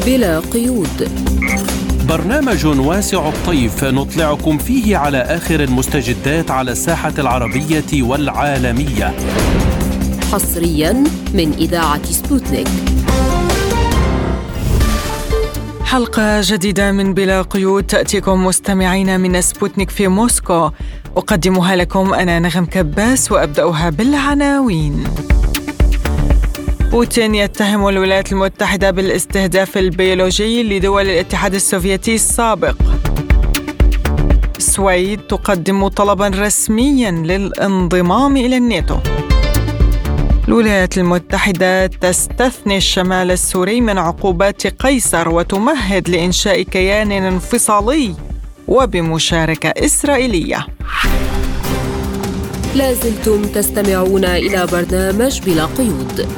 بلا قيود، برنامج واسع الطيف نطلعكم فيه على آخر المستجدات على الساحة العربية والعالمية، حصرياً من إذاعة سبوتنيك. حلقة جديدة من بلا قيود تأتيكم مستمعين من سبوتنيك في موسكو، أقدمها لكم أنا نغم كباس وأبدأها بالعناوين. بوتين يتهم الولايات المتحدة بالاستهداف البيولوجي لدول الاتحاد السوفيتي السابق. السويد تقدم طلباً رسمياً للانضمام إلى الناتو. الولايات المتحدة تستثني الشمال السوري من عقوبات قيصر وتمهد لإنشاء كيان انفصالي وبمشاركة إسرائيلية. لازلتم تستمعون إلى برنامج بلا قيود.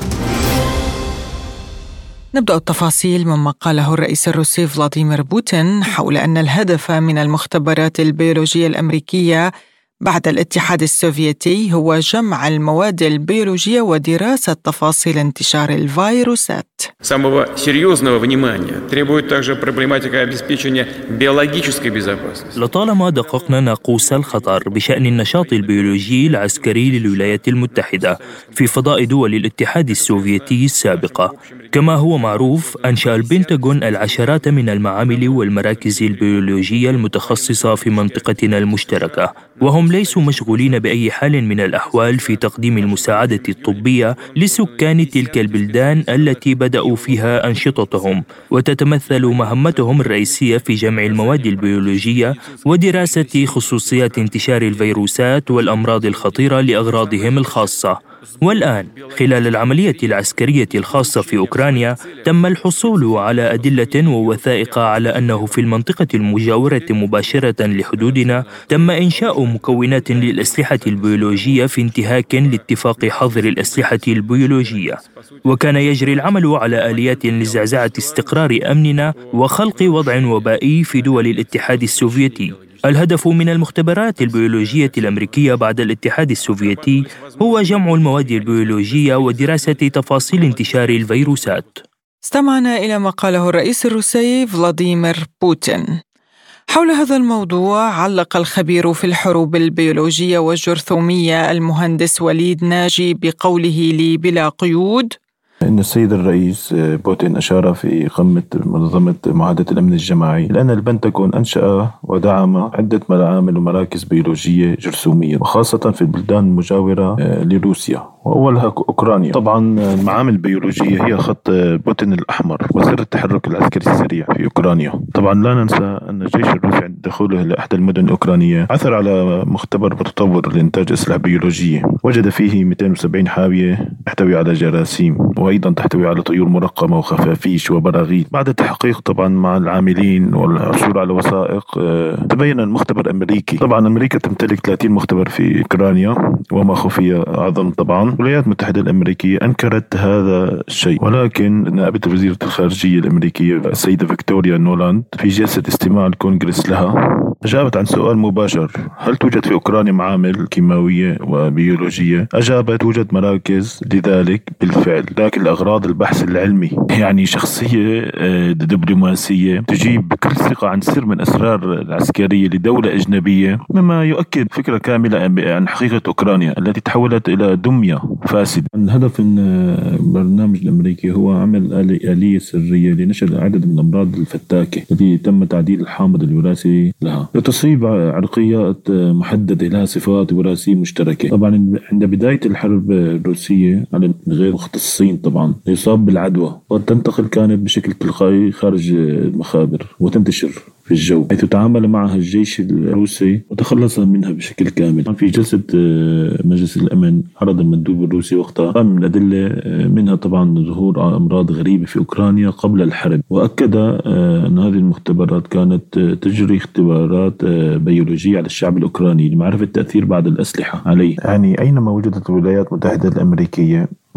نبدأ التفاصيل مما قاله الرئيس الروسي فلاديمير بوتين حول أن الهدف من المختبرات البيولوجية الأمريكية بعد الاتحاد السوفيتي هو جمع المواد البيولوجية ودراسة تفاصيل انتشار الفيروسات. Самого серьезного внимания требует также проблематика обеспечения биологической безопасности. لطالما دققنا ناقوس الخطر بشأن النشاط البيولوجي العسكري للولايات المتحدة في فضاء دول الاتحاد السوفيتي السابقة. كما هو معروف، أنشأ البنتاغون العشرات من المعامل والمراكز البيولوجية المتخصصة في منطقتنا المشتركة، وهم ليسوا مشغولين بأي حال من الأحوال في تقديم المساعدة الطبية لسكان تلك البلدان التي بدأوا فيها أنشطتهم، وتتمثل مهمتهم الرئيسية في جمع المواد البيولوجية ودراسة خصوصيات انتشار الفيروسات والأمراض الخطيرة لأغراضهم الخاصة. والآن خلال العملية العسكرية الخاصة في أوكرانيا تم الحصول على أدلة ووثائق على أنه في المنطقة المجاورة مباشرة لحدودنا تم إنشاء مكونات للأسلحة البيولوجية في انتهاك لاتفاق حظر الأسلحة البيولوجية، وكان يجري العمل على آليات لزعزعة استقرار أمننا وخلق وضع وبائي في دول الاتحاد السوفيتي. الهدف من المختبرات البيولوجية الأمريكية بعد الاتحاد السوفيتي هو جمع المواد البيولوجية ودراسة تفاصيل انتشار الفيروسات. استمعنا إلى ما قاله الرئيس الروسي فلاديمير بوتين. حول هذا الموضوع علق الخبير في الحروب البيولوجية والجرثومية المهندس وليد ناجي بقوله لي بلا قيود: إن السيد الرئيس بوتين أشار في قمة منظمة معاهدة الأمن الجماعي لأن البنتاغون أنشأ ودعم عدة معامل ومراكز بيولوجية جرثومية، وخاصة في البلدان المجاورة لروسيا وأولها أوكرانيا. طبعا المعامل البيولوجية هي خط بوتين الأحمر وسر التحرك العسكري السريع في أوكرانيا. طبعا لا ننسى أن الجيش الروسي عند دخوله لأحد المدن الأوكرانية عثر على مختبر متطور لإنتاج أسلحة بيولوجية، وجد فيه 270 حاوية تحتوي على جراثيم، وأيضا تحتوي على طيور مرقمة وخفافيش وبراغيث. بعد التحقيق طبعا مع العاملين والحصول على وثائق تبين المختبر أمريكي. طبعا أمريكا تمتلك 30 مختبر في أوكرانيا وما خفي أعظم. طبعا الولايات المتحدة الأمريكية أنكرت هذا الشيء، ولكن نائبة وزيرة الخارجية الأمريكية السيدة فيكتوريا نولاند في جلسة استماع الكونغرس لها أجابت عن سؤال مباشر: هل توجد في أوكرانيا معامل كيماوية وبيولوجية؟ أجابت: توجد مراكز لذلك بالفعل، لكن لأغراض البحث العلمي. يعني شخصية دبلوماسية تجيب بكل ثقة عن سر من أسرار العسكرية لدولة أجنبية، مما يؤكد فكرة كاملة عن حقيقة أوكرانيا التي تحولت إلى دمية فاسدة. الهدف من البرنامج الأمريكي هو عمل آلية سرية لنشر عدد من الأمراض الفتاكة التي تم تعديل الحامض الوراثي لها لتصيب عرقيات محددة لها صفات وراثية مشتركة. طبعا عند بداية الحرب الروسية على غير مختصين طبعا يصاب بالعدوى وتنتقل كانت بشكل تلقائي خارج المخابر وتنتشر في الجو، حيث تعامل معها الجيش الروسي وتخلص منها بشكل كامل. في جلسة مجلس الأمن عرض المندوب الروسي وقتها من الأدلة منها طبعا ظهور أمراض غريبة في أوكرانيا قبل الحرب، وأكد أن هذه المختبرات كانت تجري اختبارات بيولوجية على الشعب الأوكراني لمعرفة تأثير بعض الأسلحة عليه. يعني أينما وجدت الولايات المتحدة الأمريكية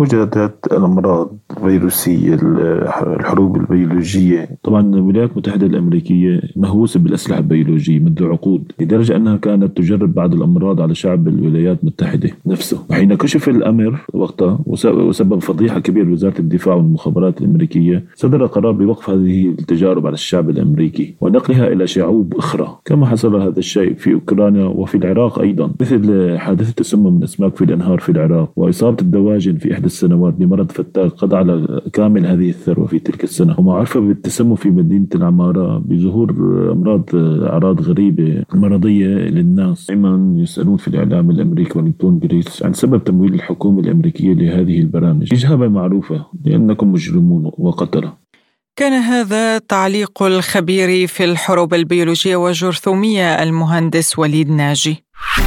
وجدت الأمراض الفيروسية، الحروب البيولوجية. طبعا الولايات المتحدة الأمريكية مهووسة بالأسلحة البيولوجية منذ عقود، لدرجة أنها كانت تجرب بعض الأمراض على شعب الولايات المتحدة نفسه. وحين كشف الأمر وقتها وسبب فضيحة كبيرة لوزارة الدفاع والمخابرات الأمريكية، صدر قرار بوقف هذه التجارب على الشعب الأمريكي ونقلها إلى شعوب أخرى، كما حصل هذا الشيء في أوكرانيا وفي العراق أيضا، مثل حادثة تسمم الأسماك في الأنهار في العراق، وإصابة الدواجن في إحدى السنوات بمرض فتاك قضى على كامل هذه الثروة في تلك السنة. وما عرف بالتسمم في مدينة العمارة بظهور أعراض غريبة مرضية للناس. دائما يسألون في الإعلام الأمريكي والكونغرس عن سبب تمويل الحكومة الأمريكية لهذه البرامج. إجابة معروفة: لأنكم مجرمون وقتلة. كان هذا تعليق الخبير في الحروب البيولوجية والجرثومية المهندس وليد ناجي.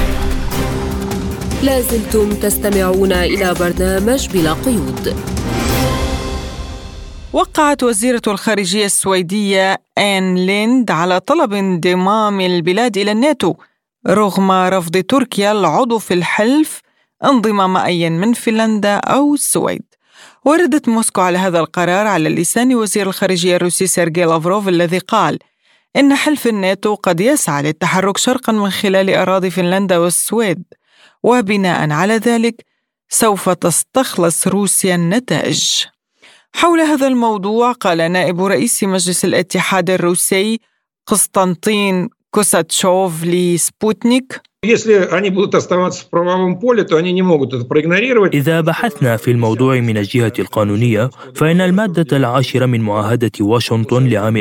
لازلتم تستمعون إلى برنامج بلا قيود. وقعت وزيرة الخارجية السويدية آن ليند على طلب انضمام البلاد إلى الناتو رغم رفض تركيا العضو في الحلف انضمام أي من فنلندا أو السويد. وردت موسكو على هذا القرار على لسان وزير الخارجية الروسي سيرجي لافروف الذي قال إن حلف الناتو قد يسعى للتحرك شرقا من خلال أراضي فنلندا والسويد، وبناء على ذلك سوف تستخلص روسيا النتائج. حول هذا الموضوع قال نائب رئيس مجلس الاتحاد الروسي قسطنطين كوساتشوف لسبوتنيك: إذا بحثنا في الموضوع من الجهة القانونية، فإن المادة 10 من معاهدة واشنطن لعام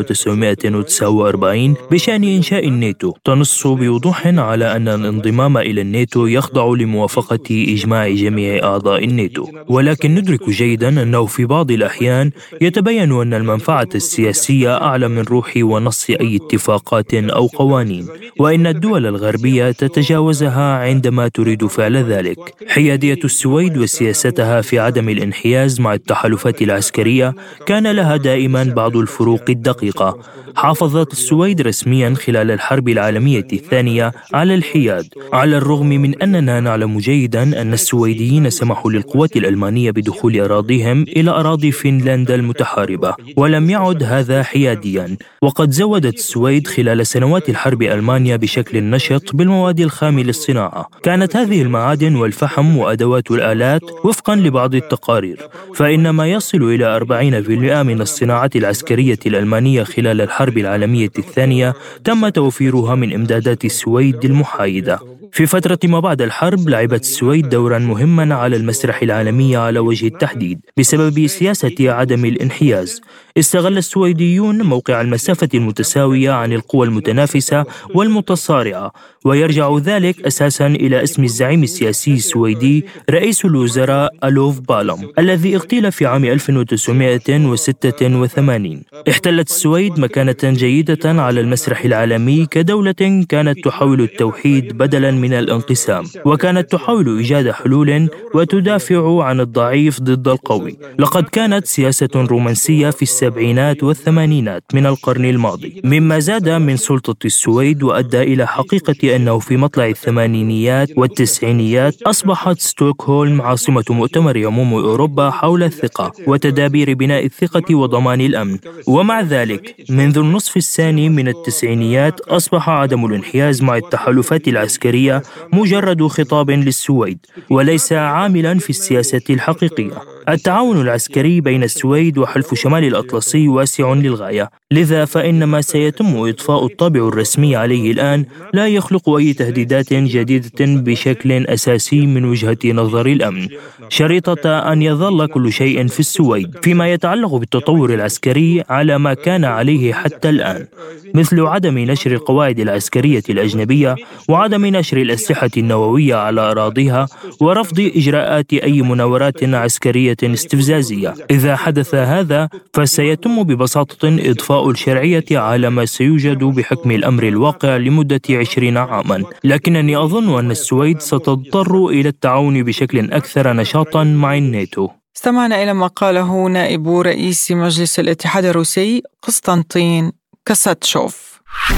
1949 بشأن إنشاء الناتو تنص بوضوح على أن الانضمام إلى الناتو يخضع لموافقة إجماع جميع أعضاء الناتو. ولكن ندرك جيدا أنه في بعض الأحيان يتبين أن المنفعة السياسية أعلى من روح ونص أي اتفاقات أو قوانين، وإن الدول الغربية تتجاوزها عندما تريد فعل ذلك. حيادية السويد وسياستها في عدم الانحياز مع التحالفات العسكرية كان لها دائما بعض الفروق الدقيقة. حافظت السويد رسميا خلال الحرب العالمية الثانية على الحياد، على الرغم من أننا نعلم جيدا أن السويديين سمحوا للقوات الألمانية بدخول أراضيهم إلى أراضي فنلندا المتحاربة، ولم يعد هذا حياديا. وقد زودت السويد خلال سنوات الحرب ألمانيا بشكل نشط بالمواد الخام للصناعة. كانت هذه المعادن والفحم وأدوات الآلات وفقا لبعض التقارير، فإن ما يصل إلى 40% من الصناعة العسكرية الألمانية خلال الحرب العالمية الثانية تم توفيرها من إمدادات السويد المحايدة. في فترة ما بعد الحرب لعبت السويد دورا مهما على المسرح العالمي على وجه التحديد بسبب سياسة عدم الانحياز. استغل السويديون موقع المسافة المتساوية عن القوى المتنافسة والمتصارعة، ويرجع ذلك أساسا إلى اسم الزعيم السياسي السويدي رئيس الوزراء ألوف بالم الذي اغتيل في عام 1986. احتلت السويد مكانة جيدة على المسرح العالمي كدولة كانت تحاول التوحيد بدلا من الانقسام، وكانت تحاول إيجاد حلول وتدافع عن الضعيف ضد القوي. لقد كانت سياسة رومانسية في السبعينات والثمانينات من القرن الماضي، مما زاد من سلطة السويد وأدى إلى حقيقة أنه في مطلع الثمانينيات والتسعينيات أصبحت ستوكهولم عاصمة مؤتمر عموم أوروبا حول الثقة وتدابير بناء الثقة وضمان الأمن. ومع ذلك منذ النصف الثاني من التسعينيات أصبح عدم الانحياز مع التحالفات العسكرية مجرد خطاب للسويد وليس عاملا في السياسة الحقيقية. التعاون العسكري بين السويد وحلف شمال الأطلسي واسع للغاية، لذا فإن ما سيتم إضفاء الطابع الرسمي عليه الآن لا يخلق أي تهديدات جديدة بشكل أساسي من وجهة نظر الأمن، شريطة أن يظل كل شيء في السويد فيما يتعلق بالتطور العسكري على ما كان عليه حتى الآن، مثل عدم نشر القواعد العسكرية الأجنبية وعدم نشر الأسلحة النووية على أراضيها ورفض إجراءات أي مناورات عسكرية استفزازية. إذا حدث هذا فسيتم ببساطة إضفاء الشرعية على ما سيوجد بحكم الأمر الواقع لمدة 20 عاما، لكنني أظن أن السويد ستضطر إلى التعاون بشكل أكثر نشاطا مع الناتو. استمعنا إلى ما قاله نائب رئيس مجلس الاتحاد الروسي قسطنطين كوساتشوف.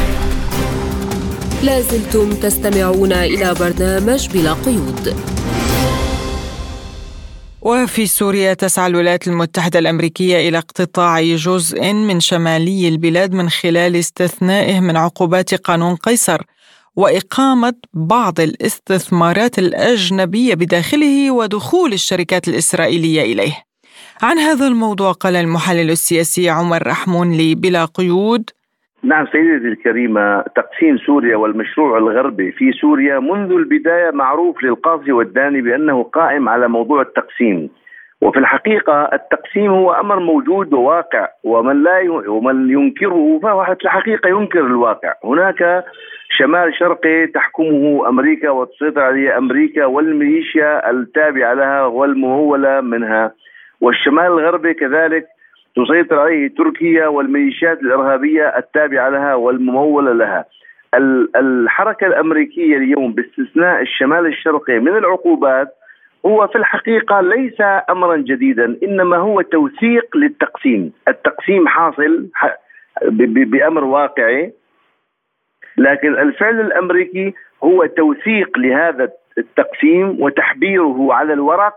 لازلتم تستمعون إلى برنامج بلا قيود. وفي سوريا تسعى الولايات المتحدة الأمريكية إلى اقتطاع جزء من شمالي البلاد من خلال استثنائه من عقوبات قانون قيصر وإقامة بعض الاستثمارات الأجنبية بداخله ودخول الشركات الإسرائيلية إليه. عن هذا الموضوع قال المحلل السياسي عمر رحمون لبلا قيود: نعم سيدتي الكريمة، تقسيم سوريا والمشروع الغربي في سوريا منذ البداية معروف للقاضي والداني بأنه قائم على موضوع التقسيم، وفي الحقيقة التقسيم هو أمر موجود وواقع، ومن ينكره فهو في الحقيقة ينكر الواقع. هناك شمال شرقي تحكمه أمريكا وتسيطر عليه أمريكا والميليشيا التابعة لها والممولة منها، والشمال الغربي كذلك تسيطر عليه تركيا والميليشيات الإرهابية التابعة لها والممولة لها. الحركة الأمريكية اليوم باستثناء الشمال الشرقي من العقوبات هو في الحقيقة ليس أمرا جديدا، إنما هو توثيق للتقسيم. التقسيم حاصل بأمر واقعي، لكن الفعل الأمريكي هو توثيق لهذا التقسيم وتحبيره على الورق،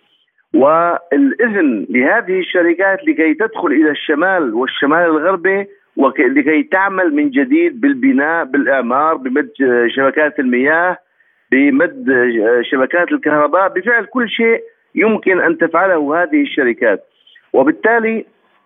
والإذن لهذه الشركات لكي تدخل إلى الشمال والشمال الغربي ولكي تعمل من جديد بالبناء، بالإعمار، بمد شبكات المياه، بمد شبكات الكهرباء، بفعل كل شيء يمكن أن تفعله هذه الشركات. وبالتالي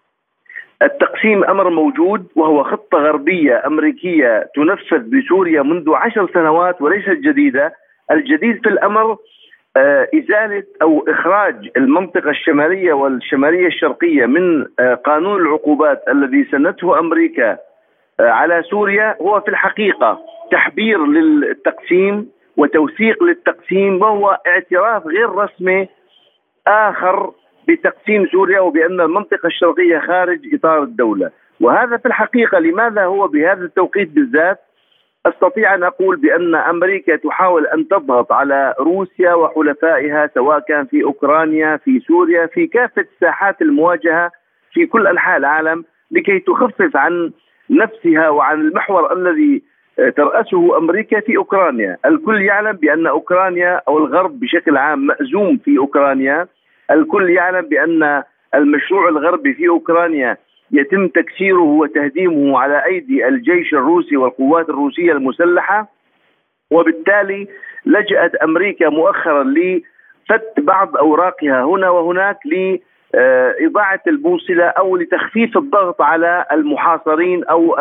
التقسيم أمر موجود، وهو خطة غربية أمريكية تنفذ بسوريا منذ 10 سنوات وليست جديدة. الجديد في الأمر إزالة أو إخراج المنطقة الشمالية والشمالية الشرقية من قانون العقوبات الذي سنته أمريكا على سوريا. هو في الحقيقة تحبير للتقسيم وتوثيق للتقسيم، وهو اعتراف غير رسمي آخر بتقسيم سوريا وبأن المنطقة الشرقية خارج إطار الدولة. وهذا في الحقيقة لماذا هو بهذا التوقيت بالذات؟ أستطيع أن أقول بأن أمريكا تحاول أن تضغط على روسيا وحلفائها، سواء كان في أوكرانيا، في سوريا، في كافة ساحات المواجهة في كل أنحاء العالم، لكي تخفف عن نفسها وعن المحور الذي ترأسه أمريكا في أوكرانيا. الكل يعلم بأن أوكرانيا أو الغرب بشكل عام مأزوم في أوكرانيا. الكل يعلم بأن المشروع الغربي في أوكرانيا يتم تكسيره وتهديمه على أيدي الجيش الروسي والقوات الروسية المسلحة. وبالتالي لجأت أمريكا مؤخرا لفت بعض أوراقها هنا وهناك لإضاعة البوصلة أو لتخفيف الضغط على المحاصرين أو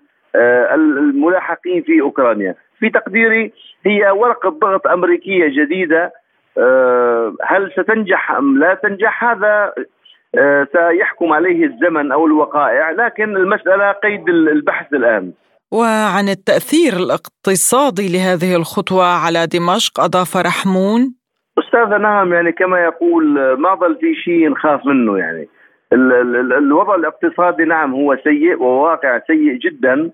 الملاحقين في أوكرانيا. في تقديري هي ورقة ضغط أمريكية جديدة، هل ستنجح أم لا تنجح هذا سيحكم عليه الزمن أو الوقائع، لكن المسألة قيد البحث الآن. وعن التأثير الاقتصادي لهذه الخطوة على دمشق أضاف رحمون: أستاذ نعم، يعني كما يقول ما ظل في شيء نخاف منه. يعني الوضع الاقتصادي نعم هو سيء وواقع سيء جدا،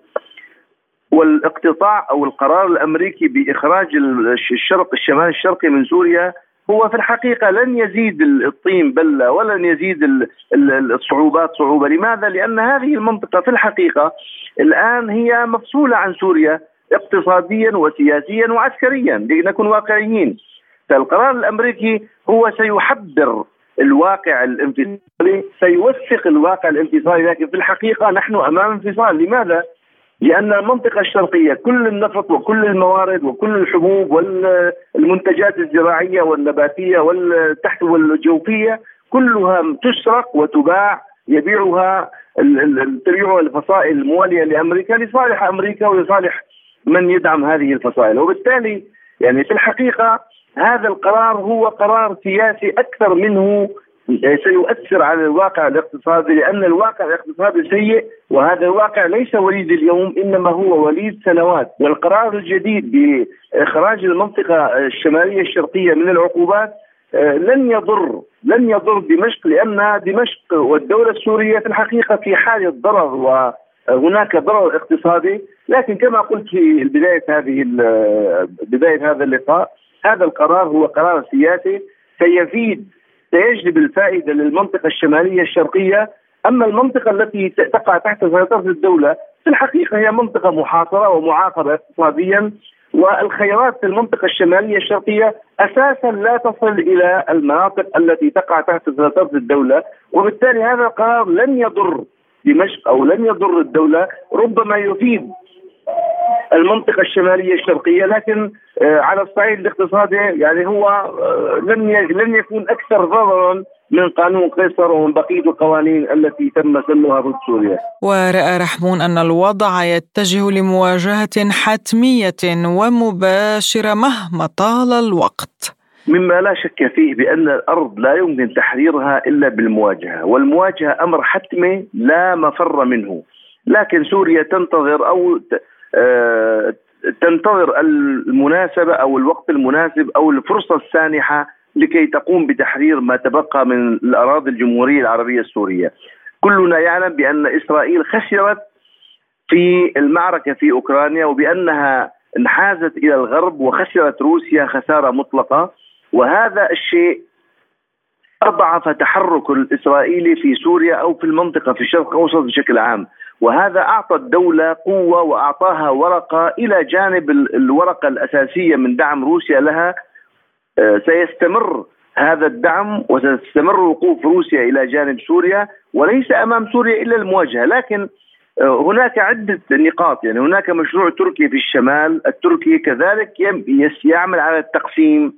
والاقتطاع أو القرار الأمريكي بإخراج الشمال الشرقي من سوريا هو في الحقيقة لن يزيد الطين بلة ولن يزيد الصعوبات صعوبة. لماذا؟ لأن هذه المنطقة في الحقيقة الآن هي مفصولة عن سوريا اقتصاديا وسياسيا وعسكريا، لنكون واقعيين. فالقرار الأمريكي هو سيحبر الواقع الانفصالي، سيوثق الواقع الانفصالي، لكن في الحقيقة نحن أمام انفصال. لماذا؟ لأن المنطقة الشرقية كل النفط وكل الموارد وكل الحبوب والمنتجات الزراعية والنباتية والتحت والجوفية كلها تسرق وتباع، تبيعها الفصائل الموالية لأمريكا لصالح أمريكا ولصالح من يدعم هذه الفصائل. وبالتالي يعني في الحقيقة هذا القرار هو قرار سياسي أكثر منه سيؤثر على الواقع الاقتصادي، لأن الواقع الاقتصادي سيء، وهذا الواقع ليس وليد اليوم إنما هو وليد سنوات. والقرار الجديد بإخراج المنطقة الشمالية الشرقية من العقوبات لن يضر دمشق، لأن دمشق والدولة السورية في الحقيقة في حالة ضرر وهناك ضرر اقتصادي. لكن كما قلت في بداية هذا اللقاء، هذا القرار هو قرار سياسي سيجلب الفائدة للمنطقة الشمالية الشرقية. أما المنطقة التي تقع تحت سيطرة الدولة في الحقيقة هي منطقة محاصرة ومعاقبة اقتصاديا، والخيرات في المنطقة الشمالية الشرقية أساسا لا تصل إلى المناطق التي تقع تحت سيطرة الدولة، وبالتالي هذا القرار لن يضر دمشق أو لن يضر الدولة، ربما يفيد المنطقة الشمالية الشرقية، لكن على الصعيد الاقتصادي يعني هو لن يكون أكثر ضررا من قانون قيصر ومن بقية القوانين التي تم سنها ضد سوريا. ورأى رحمون أن الوضع يتجه لمواجهة حتمية ومباشرة مهما طال الوقت، مما لا شك فيه بأن الأرض لا يمكن تحريرها إلا بالمواجهة، والمواجهة أمر حتمي لا مفر منه. لكن سوريا تنتظر المناسبة أو الوقت المناسب أو الفرصة السانحة لكي تقوم بتحرير ما تبقى من الأراضي الجمهورية العربية السورية. كلنا يعلم بأن إسرائيل خسرت في المعركة في أوكرانيا، وبأنها انحازت إلى الغرب، وخسرت روسيا خسارة مطلقة، وهذا الشيء أضعف تحرك الإسرائيلي في سوريا أو في المنطقة في الشرق الأوسط بشكل عام، وهذا أعطى الدولة قوة وأعطاها ورقة إلى جانب الورقة الأساسية من دعم روسيا لها. سيستمر هذا الدعم وستستمر وقوف روسيا إلى جانب سوريا، وليس أمام سوريا إلا المواجهة. لكن هناك عدة نقاط، يعني هناك مشروع تركي في الشمال، التركي كذلك يعمل على التقسيم،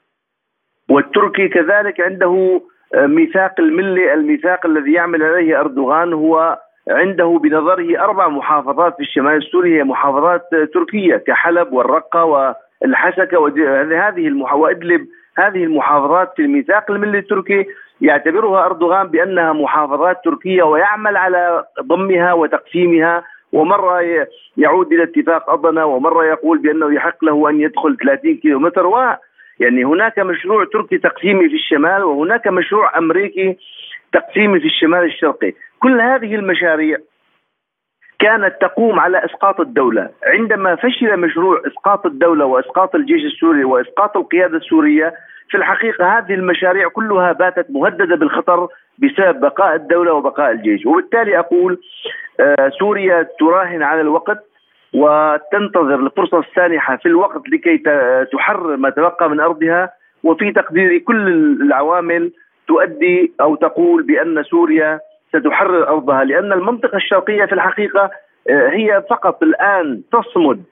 والتركي كذلك عنده ميثاق الملة، الميثاق الذي يعمل عليه أردوغان هو عنده بنظره 4 محافظات في الشمال السوري هي محافظات تركية كحلب والرقة والحسكة وإدلب. هذه المحافظات في الميثاق الملي التركي يعتبرها أردوغان بأنها محافظات تركية، ويعمل على ضمها وتقسيمها، ومرة يعود إلى اتفاق أضنا، ومرة يقول بأنه يحق له أن يدخل 30 كيلومتر. يعني هناك مشروع تركي تقسيمي في الشمال، وهناك مشروع أمريكي تقسيمي في الشمال الشرقي. كل هذه المشاريع كانت تقوم على إسقاط الدولة. عندما فشل مشروع إسقاط الدولة وإسقاط الجيش السوري وإسقاط القيادة السورية، في الحقيقة هذه المشاريع كلها باتت مهددة بالخطر بسبب بقاء الدولة وبقاء الجيش. وبالتالي أقول سوريا تراهن على الوقت وتنتظر الفرصة السانحة في الوقت لكي تحرر ما تبقى من أرضها، وفي تقديري كل العوامل تؤدي أو تقول بأن سوريا ستحرر أرضها، لأن المنطقة الشرقية في الحقيقة هي فقط الآن تصمد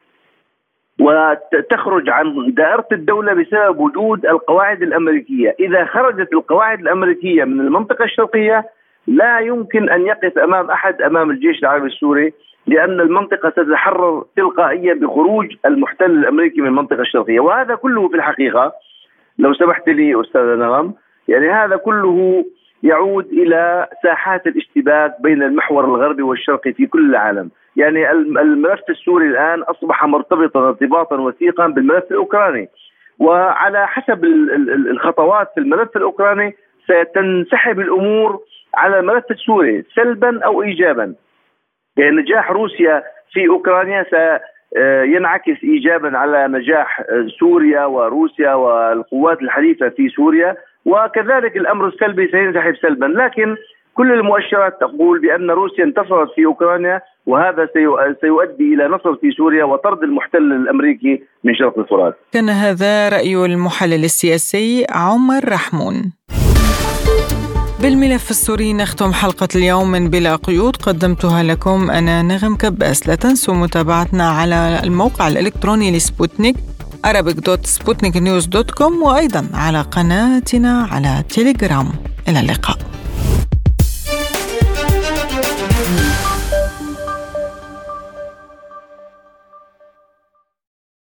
وتخرج عن دائرة الدولة بسبب وجود القواعد الأمريكية. إذا خرجت القواعد الأمريكية من المنطقة الشرقية لا يمكن أن يقف أمام أحد أمام الجيش العربي السوري، لأن المنطقة ستتحرر تلقائيا بخروج المحتل الأمريكي من المنطقة الشرقية. وهذا كله في الحقيقة لو سمحت لي أستاذ نغم، يعني هذا كله يعود إلى ساحات الاشتباك بين المحور الغربي والشرقي في كل العالم. يعني الملف السوري الآن أصبح مرتبطا ارتباطا وثيقا بالملف الأوكراني، وعلى حسب الخطوات في الملف الأوكراني ستنسحب الأمور على الملف السوري سلبا أو إيجابا. يعني نجاح روسيا في أوكرانيا سينعكس إيجابا على نجاح سوريا وروسيا والقوات الحليفة في سوريا، وكذلك الأمر السلبي سينسحب سلبا. لكن كل المؤشرات تقول بأن روسيا انتصرت في أوكرانيا، وهذا سيؤدي إلى نصر في سوريا وطرد المحتل الأمريكي من شرق الفرات. كان هذا رأي المحلل السياسي عمر رحمون. بالملف السوري نختم حلقة اليوم من بلا قيود، قدمتها لكم أنا نغم كباس. لا تنسوا متابعتنا على الموقع الإلكتروني لسبوتنيك arabic.sputniknews.com، وأيضا على قناتنا على تيليجرام. إلى اللقاء.